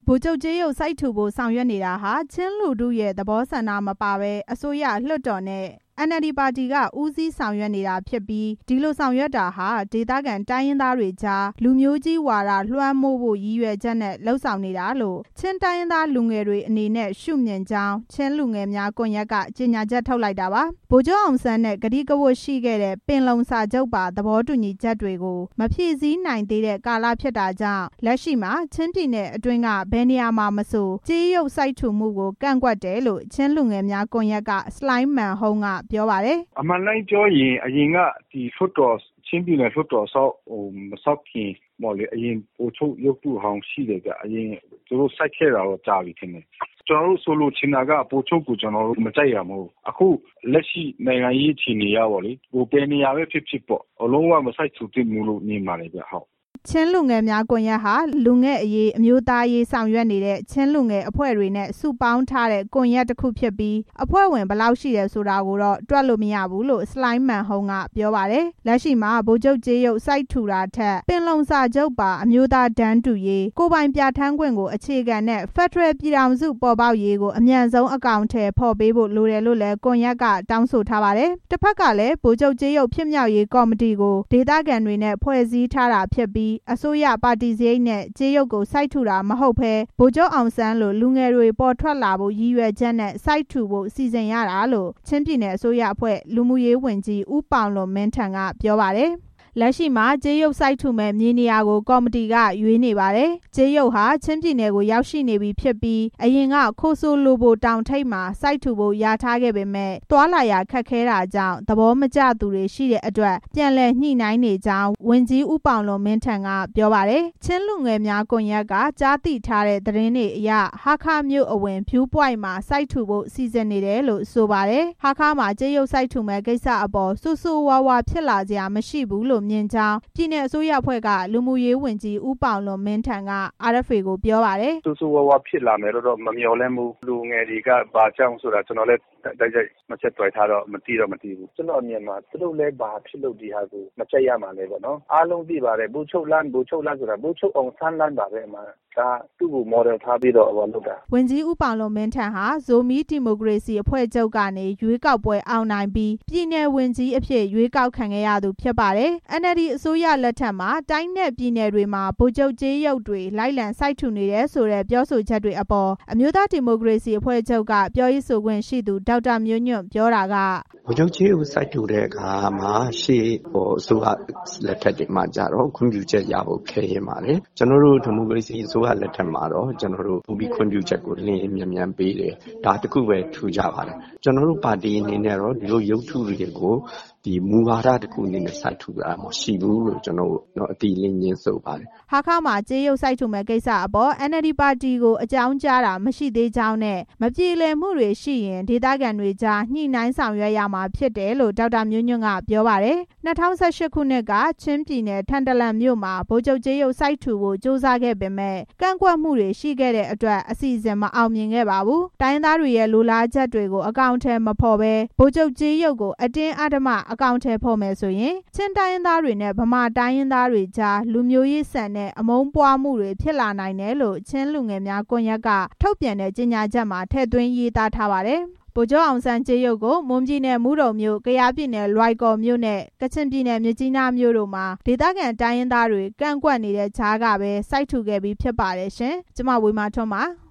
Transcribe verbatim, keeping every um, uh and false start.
ဗိုလ်ချုပ်ကြေးရုပ်စိုက်ထူဖို့ဆောင်ရွက်နေတာဟာချင်းလူထုရဲ့သဘောဆန္ဒမပါဘဲအစိုးရလွှတ်တော်နဲ့ အန်အယ်လ်ဒီ ပါတီကဦးစီးဆောင်ရွက်နေတာဖြစ်ပြီးဒီလိုဆောင်ရွက်တာဟာဒေသခံတိုင်းရင်းသားတွေကြားလူမျိုးကြီးဝါဒလွှမ်းမိုးဖို့ရည်ရွယ်ချက်နဲ့လှုပ်ဆောင်နေတာလို့ချင်းတိုင်းရင်းသားလူငယ်တွေအနေနဲ့ရှုမြင်ကြောင်းချင်းလူငယ်များကွန်ရက်ကကြေညာချက်ထုတ်လိုက်တာပါဗိုလ်ချုပ်အောင်ဆန်းနဲ့ဂတိကဝတ်ရှိခဲ့တဲ့ပင်လုံစာချုပ်ပါသဘောတူညီချက်တွေကိုမဖြည့်ဆည်းနိုင်သေးတဲ့ကာလဖြစ်တာကြောင့်လက်ရှိမှာချင်းပြည်နယ်အတွင်းကဘယ်နေရာမှာမဆိုကြေးရုပ်စိုက်ထူမှုကိုကန့်ကွက်တယ်လို့ချင်းလူငယ်များကွန်ရက်ကစလိုင်းမန်ဟုံးကပြောပါတယ်အမှန်တိုင်းပြောရင်အရင်ကဒီလွှတ်တော်ချင်းပြည်နယ်လွှတ်တော်ဆောက်ဟိုမဆောက်ခင်မော်လေအရင်ပို့ချုပ်ရုပ်တုဟောင်းရှိတယ်ကအရင်သူတို့စိုက်ခဲ့တာတော့ကြာပြီထင်တယ်ကျွန်တော်တို့ဆိုလို့ချင်တာကပို့ချုပ်ကိုကျွန်တော်တို့မကြိုက်ရမဟုတ်အခုလက်ရှိနိုင်ငံရေးခြေနေရပါလေဟိုပဲနေရာပဲဖြစ်ဖြစ်ပေါ့အလုံးဝမစိုက်ထူတင်မှုလို့မြင်ပါတယ်ဗျဟုတ်ချင်းလူငယ်များကွန်ရက်ဟာလူငယ်အရေးအမျိုးသားရေးဆောင်ရွက်နေတဲ့ချင်းလူငယ်အဖွဲ့တွေနဲ့စုပေါင်းထားတဲ့ကွန်ရက်တစ်ခုဖြစ်ပြီးအဖွဲ့ဝင်ဘယ်လောက်ရှိတယ်ဆိုတာကိုတော့တွက်လို့မရဘူးလို့စလိုင်းမန်ဟုံးကပြောပါတယ်လက်ရှိမှာဗိုလ်ချုပ်ကြေးရုပ်စိုက်ထူတာထက်ပင်လုံစာချုပ်ပါအမျိုးသားတန်းတူရေးကိုပိုင်ပြဋ္ဌာန်းခွင့်ကိုအခြေခံတဲ့ဖက်ဒရယ်ပြည်ထောင်စုပေါ်ပေါက်ရေးကိုအမြန်ဆုံးအကောင်အထည်ဖော်ပေးဖို့လိုတယ်လို့လည်းကွန်ရက်ကတောင်းဆိုထားပါတယ်တစ်ဖက်ကလည်းဗိုလ်ချုပ်ကြေးရုပ်ဖြစ်မြောက်ရေးကော်မတီကိုဒေသခံတွေနဲ့ဖွဲ့စည်းထားတာဖြစ်ပြီးအစိုးရပါတီစရိတ်နဲ့ကြေးရုပ်ကိုစိုက်ထူတာမဟုတ်ဘဲဗိုလ်ချုပ်အောင်ဆန်းလိုလူငယ်တွေပေါ်ထွက်လာဖို့ရည်ရွယ်ချက်နဲ့စိုက်ထူဖို့စီစဉ်ရတာလို့ချင်းပြည်နယ်အစိုးရအဖွဲ့လူမှုရေးဝန်ကြီးဦးပေါင်လွန်မင်းထံကပြောပါတယ်လက်ရှိမှာကြေးရုပ်စိုက်ထူမဲ့မြေနေရာကိုကော်မတီကရွေးနေပါတယ်။ကြေးရုပ်ဟာချင်းပြည်နယ်ကိုရောက်ရှိနေပြီဖြစ်ပြီးအရင်ကခိုးဆိုးလိုဘိုတောင်ထိပ်မှာစိုက်ထူဖို့ရထားခဲ့ပေမဲ့တွာလာရခက်ခဲတာကြောင့်သဘောမကျသူတွေရှိတဲ့အတွက်ပြန်လည်ညှိနှိုင်းနေကြောင်းဝန်ကြီးဦးပေါင်လွန်မင်းထံကပြောပါတယ်။ချင်းလူငယ်များကွန်ရက်ကကြားသိထားတဲ့သတင်းတွေအရဟာခမြို့အဝင်ဖြူးပွိုင်မှာစိုက်ထူဖို့စီစဉ်နေတယ်လို့ဆိုပါတယ်။ဟာခမှာကြေးရုပ်စိုက်ထူမဲ့ကိစ္စအပေါ်ဆူဆူဝါဝါဖြစ်လာစရာမရှိဘူးလို့မြင်ကြောင်းပြည်နယ်အစိုးရအဖွဲ့ကလူမှုရေးဝန်ကြီးဦးပေါင်လွန်မင်းထံက အာရ်အက်ဖ်အေ ကိုပြောပါတယ်ဆူဆူဝါဝါဖြစ်လာမယ်လို့တော့မမျှော်လင့်ဘူးလူငယ်တွေကဘာကြောင့်ဆိုတာကျွန်တော်လည်းတိုက်ရိုက်မချက်တွေ့ထားတော့မသိတော့မသိဘူးကျွန်တော်အမြင်မှာသူတို့လည်းဘာဖြစ်လို့ဒီဟာကိုမချက်ရမှာလဲပေါ့နော်အားလုံးသိပါတယ်ဘူချုပ်လန်းဘူချုပ်လန်းဆိုတာဘူချုပ်အောင်ဆန်းလန်းပါပဲမှာဒါသူ့ကို model ထားပြီးတော့ဟောလုပ်တာဝန်ကြီးဦးပေါင်လွန်မင်းထံဟာဇိုမီဒီမိုကရေစီအဖွဲ့ချုပ်ကနေရွေးကောက်ပွဲအောင်နိုင်ပြီးပြည်နယ်ဝန်ကြီးအဖြစ်ရွေးကောက်ခံခဲ့ရသူဖြစ်ပါတယ်။ အန် အယ်လ် ဒီ အစိုးရလက်ထက်မှာတိုင်းနဲ့ပြည်နယ်တွေမှာဗိုလ်ချုပ်ကြေးရုပ်တွေလိုက်လံစိုက်ထူနေတယ်ဆိုတဲ့ပြောဆိုချက်တွေအပေါ်အမျိုးသားဒီမိုကရေစီအဖွဲ့ချုပ်ကပြောရေးဆိုခွင့်ရှိသူဒေါက်တာမျိုးညွန့်ပြောတာကဗိုလ်ချုပ်ကြေးရုပ်စိုက်ထူတဲ့အခါမှာရှေ့ဟိုအစိုးရလက်ထက်တွေမှာကြတော့ခွင့်ပြုချက်ရဖို့ခဲရင်ပါတယ်ကျွန်တော်တို့ဒီမိုကရေစီအစိုးရလက်ထက်မှာတော့ကျွန်တော်တို့ပူပြီးခွင့်ပြုချက်ကိုလင်းမြန်မြန်ပေးတယ်ဒါတခုပဲထူကြပါတယ်ကျွန်တော်တို့ပါတီအနေနဲ့တော့ဒီလိုရုပ်ထုတွေကိုဒီမူဝါဒတခုအနေနဲ့စိုက်ထူတာမရှိဘူးလို့ကျွန်တော်တို့အတိအလင်းညင်းဆိုပါတယ်ဟာခမှာကြေးရုပ်စိုက်ထူမဲ့ကိစ္စအပေါ် အန် အယ်လ် ဒီ ပါတီကိုအကြောင်းကြားတာမရှိသေးကြောင်းနဲ့မပြေလည်မှုတွေရှိရင်ဒေသခံတွေကြားညှိနှိုင်းဆောင်ရွက်ရမှာဖြစ်တယ်လို့ဒေါက်တာမျိုးညွန့်ကပြောပါတယ်၂၀၁၈ခုနှစ်ကချင်းပြည်နယ်ထန်တလန်မြို့မှာဗိုလ်ချုပ်ကြေးရုပ်စိုက်ထူဖို့ကြိုးစားခဲ့ပေမဲ့ကန့်ကွက်မှုတွေရှိခဲ့တဲ့အတွက်အစီအစဉ်မအောင်မြင်ခဲ့ပါဘူးတိုင်းသားတွေရဲ့လိုလားချက်တွေကိုအကောင့်ထဲမဖော်ဘဲဗိုလ်ချုပ်ကြေးရုပ်ကိုအတင်းအဓမ္မအကောင့်ထဲဖော်မယ်ဆိုရင်ချင်းတိုင်းရင်းသားတွေနဲ့ဗမာတိုင်းရင်းသားတွေကြားလူမျိုးရေးဆန်တဲ့အမုန်းပွားမှုတွေဖြစ်လာနိုင်တယ်လို့ချင်းလူငယ်များကွန်ရက်ကထုတ်ပြန်တဲ့ကြေညာချက်မှာထည့်သွင်းရေးသားထားပါတယ်ဗိုလ်ချုပ်အောင်ဆန်းကြေးရုပ်ကိုမွန်ပြည်နယ်မူးတုံမြို့ကယားပြည်နယ်လွိုင်ကော်မြို့နဲ့ကချင်ပြည်နယ်မြစ်ကြီးနားမြို့တို့မှာဒေသခံတိုင်းရင်းသားတွေကန့်ကွက်နေတဲ့ကြားကပဲစိုက်ထူခဲ့ပြီးဖြစ်ပါတယ်ရှင်ကျွန်မဝေမာထွန်းပါ